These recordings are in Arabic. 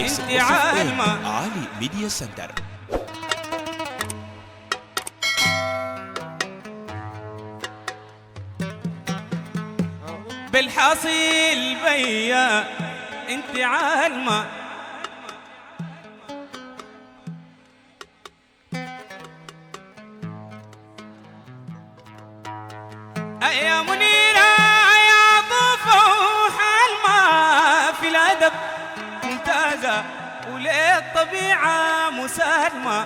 انت عالمة علي ميديا سنتر. بالحصيل بيا انت عالمة يا منيرة يا ضفوح الماء في الأدب ممتازة وللطبيعة مسالمة.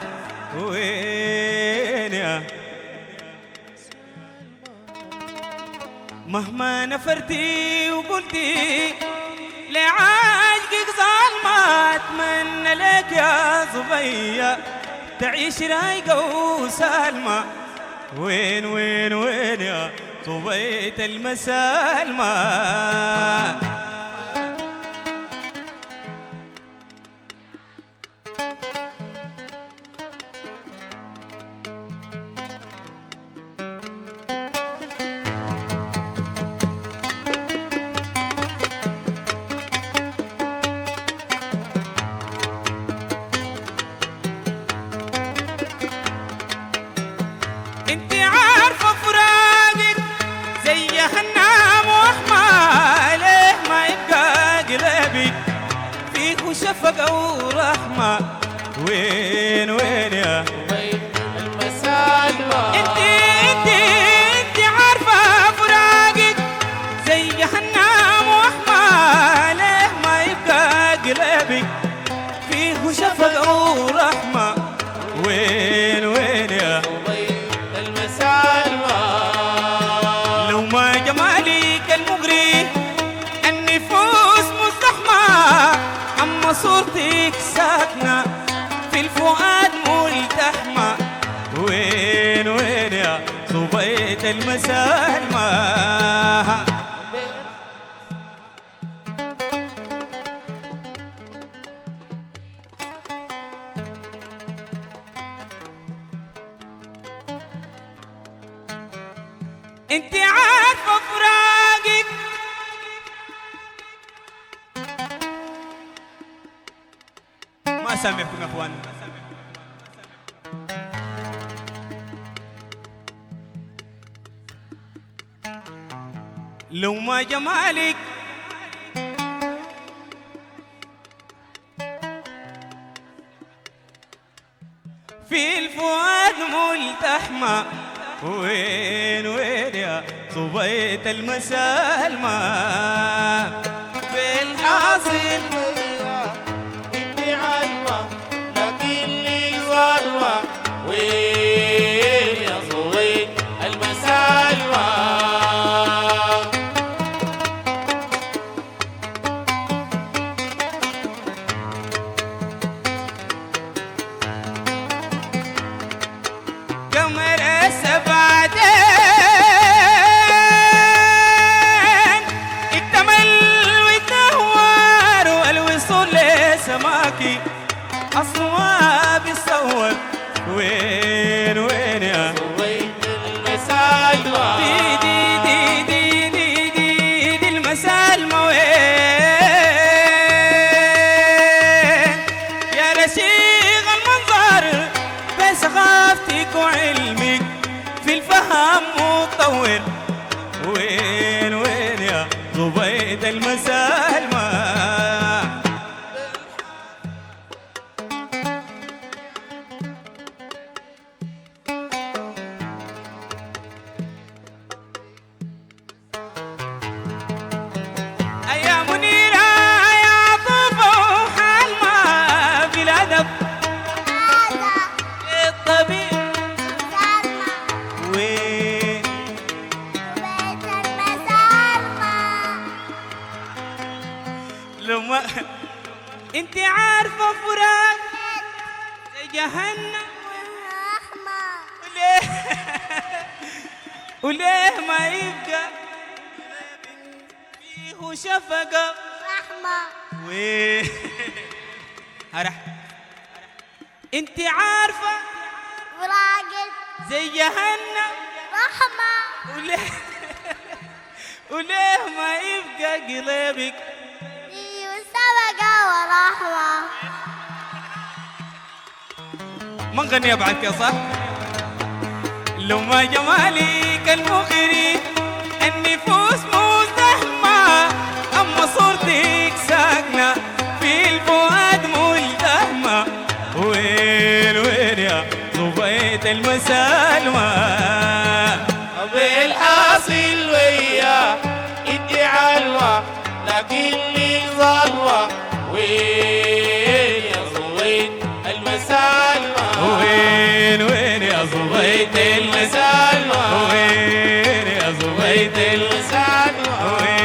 وين يا مهما نفرتي وقلتي لعاشقك ظالمة، أتمنى لك يا صبية تعيش رايقة وسالمة. وين وين وين يا صبية المسالمة؟ انت عارفة فراقك زي جهنم وحمى، ليه ما يبقى قلبك فيه شفقة ورحمة؟ وين وين يا المسالمة؟ انت عارفة فراقك زي جهنم وحمى، ليه ما يبقى قلبك فيه شفقة ورحمة؟ وين وين يا لو ما جمالك المغري النفوس مزدحمة، أما صورتك ساكنة في الفؤاد ملتحمة. وين وين يا صبية المسالمة؟ انت عارفة فراقك ما سامعكم يا اخوان. لو ما جمالك في الفؤاد ملتحمة. وين وين يا صبية المسالمة؟ بالحاصل انت عالمة لكن لي ظلمة. وين يا صبية المسالمة؟ قمر السبعتين اكتمل ويتنور والوصول لسماكي أصواب الصور. وين وين يا صبية المسالمة؟ دي دي دي دي دي دي, دي المسالمة. وين يا رشيق المنظر بسخافتك وعلمك في الفهم مطور. وين وين يا صبية المسالمة؟ يا منيرة يا ضفوح الماء في الأدب الطبيعي. وين لما انت عارفة فراق زي جهنم وليه وليه ما يبقى فيه شفقة وين هرح انت عارفة زي جهنم وليه وليه ما يبقى قلبك سبقة ورحمة؟ ما نغنيها بعد كده صح؟ لما جمالك المغري النفوس مزدحمة، أما صورتك ساكنة في الفؤاد ملتهمة. وين وين يا صبيت المسالمة؟ بالحاصل ويا انت علوة لكن لي ظلوة. وين يا صويت المسالمة؟ وين وين يا صبيت المسالمة؟ وين يا صبيت المسالمة؟